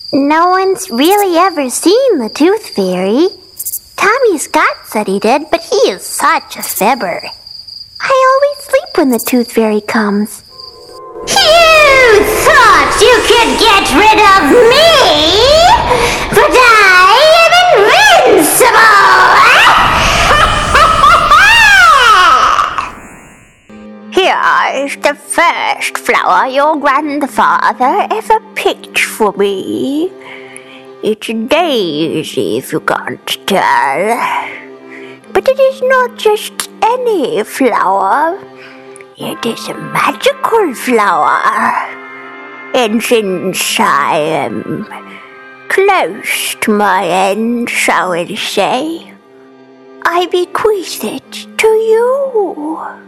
No one's really ever seen the Tooth Fairy. Tommy Scott said he did, but he is such a fibber. I always sleep when the Tooth Fairy comes. You thought you could get rid of me? But I am invincible! Here is the first flower your grandfather ever picked for me. It's a daisy, if you can't tell. But it is not just any flower. It is a magical flower. And since I am close to my end, shall we say, I bequeath it to you.